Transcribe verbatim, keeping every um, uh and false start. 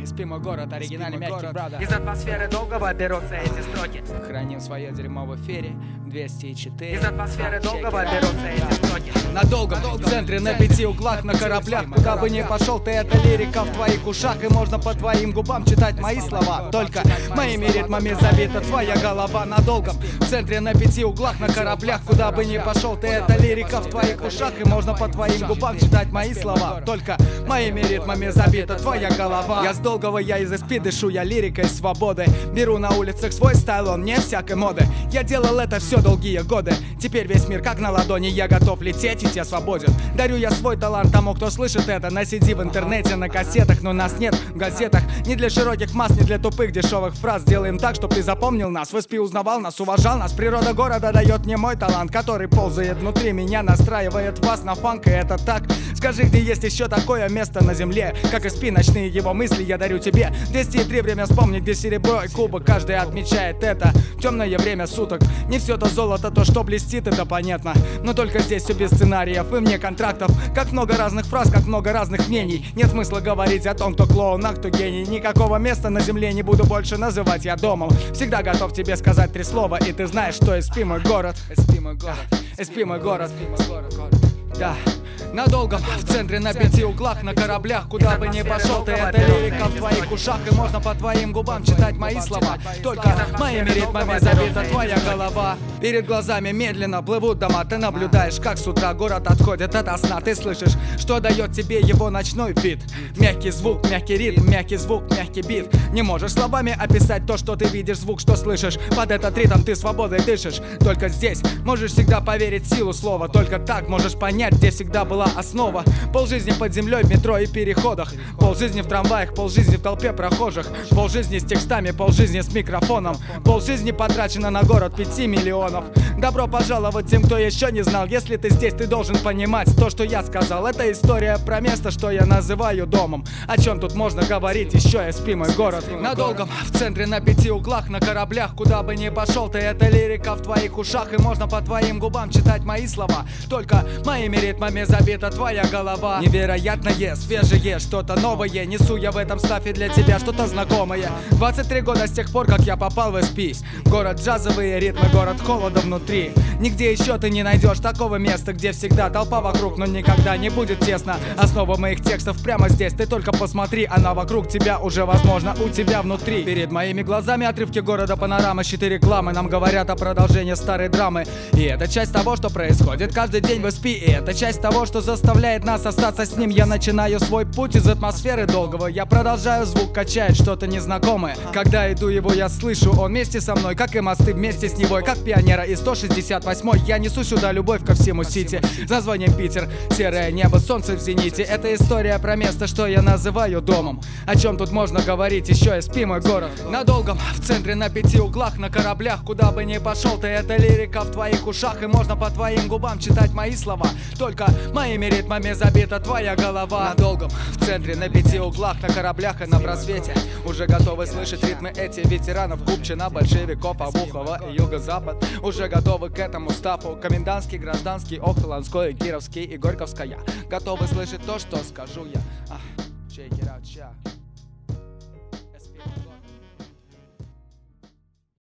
Спи мой город, оригинальный мягкий брат. Из атмосферы долгого берутся эти строки. Храним свое дерьмо в эфире двести четыре. Из атмосферы долгого берутся эти строки. Надолго, в центре, на пяти углах, на кораблях. Куда бы ни пошел ты, это лирика в твоих ушах. И можно по твоим губам читать мои слова. Только моими ритмами забита твоя голова. Надолго, в центре, на пяти углах, на кораблях. Куда бы ни пошел ты, это лирика в твоих ушах. И можно по твоим губам читать мои слова. Только моими ритмами забита твоя голова. Я с долгого, я из эс пи дышу, я лирикой свободы. Беру на улицах свой стайл, он не всякой моды. Я делал это все долгие годы. Теперь весь мир как на ладони, я готов лететь, и я свободен. Дарю я свой талант тому, кто слышит это. На си ди, в интернете, на кассетах, но нас нет в газетах. Не для широких масс, не для тупых дешевых фраз. Делаем так, чтоб ты запомнил нас, в эс пи узнавал нас, уважал нас. Природа города дает мне мой талант, который ползает внутри меня, настраивает вас на фанк, и это так. Скажи, где есть еще такое место на земле, как эс пи, ночные его мысли я дарю тебе. двести три время вспомнить, где серебро и кубок, каждый отмечает это. Темное время суток, не все то золото, то, что блестит, это понятно. Но только здесь все без сценариев и мне контрактов. Как много разных фраз, как много разных мнений. Нет смысла говорить о том, кто клоун, а кто гений. Никакого места на земле не буду больше называть я домом. Всегда готов тебе сказать три слова, и ты знаешь, что эс пи мой город. эс пи мой город, эс пи мой город. Да. Надолго, в центре, на пяти углах, на кораблях. Куда бы ни пошел ты, это лирика в твоих ушах. И можно по твоим губам читать мои слова. Только моими ритмами забита твоя голова. Перед глазами медленно плывут дома. Ты наблюдаешь, как с утра город отходит ото сна. Ты слышишь, что дает тебе его ночной бит. Мягкий звук, мягкий ритм, мягкий звук, мягкий бит. Не можешь словами описать то, что ты видишь, звук, что слышишь. Под этот ритм ты свободой дышишь. Только здесь можешь всегда поверить в силу слова. Только так можешь понять, где всегда была основа. Полжизни под землей в метро и переходах. Полжизни в трамваях, полжизни в толпе прохожих. Полжизни с текстами, полжизни с микрофоном. Полжизни потрачено на город пяти миллионов. Добро пожаловать тем, кто еще не знал. Если ты здесь, ты должен понимать то, что я сказал. Это история про место, что я называю домом. О чем тут можно говорить еще, эс пи мой город. Надолго, в центре, на пяти углах, на кораблях. Куда бы ни пошел ты, это лирика в твоих ушах. И можно по твоим губам читать мои слова. Только моими ритмами забита твоя голова. Невероятное, свежее, что-то новое. Несу я в этом стафе для тебя что-то знакомое. двадцать три года с тех пор, как я попал в эс пи. Город джазовые ритмы, город холода внутри. Нигде еще ты не найдешь такого места, где всегда толпа вокруг, но никогда не будет тесно. Основа моих текстов прямо здесь, ты только посмотри. Она вокруг тебя уже, возможно, у тебя внутри. Перед моими глазами отрывки города, панорама, щиты рекламы. Нам говорят о продолжении старой драмы. И это часть того, что происходит каждый день в эс пи. И это часть того, что заставляет нас остаться с ним. Я начинаю свой путь из атмосферы долгого. Я продолжаю, звук качает что-то незнакомое. Когда иду его, я слышу, он вместе со мной, как и мосты вместе с него. Как пионера из сто шестьдесят восьмой. Я несу сюда любовь ко всему сити. За звонием Питер, серое небо, солнце в зените. Это история про место, что я называю домом. О чем тут можно говорить еще, эс пи мой город. Надолго, в центре, на пяти углах, на кораблях. Куда бы ни пошел ты, это лирика в твоих ушах. И можно по твоим губам читать мои слова. Только моими ритмами забита твоя голова. Надолго, в центре, на пяти углах, на кораблях и на просвете. Уже готовы слышать ритмы эти ветеранов Купчина, большевиков, Обухова и Юго-Запад. Уже готовы к этому стафу. Комендантский, гражданский, Охландской, Кировский и Горьковская. Готовы слышать то, что скажу я. Check it out, yeah.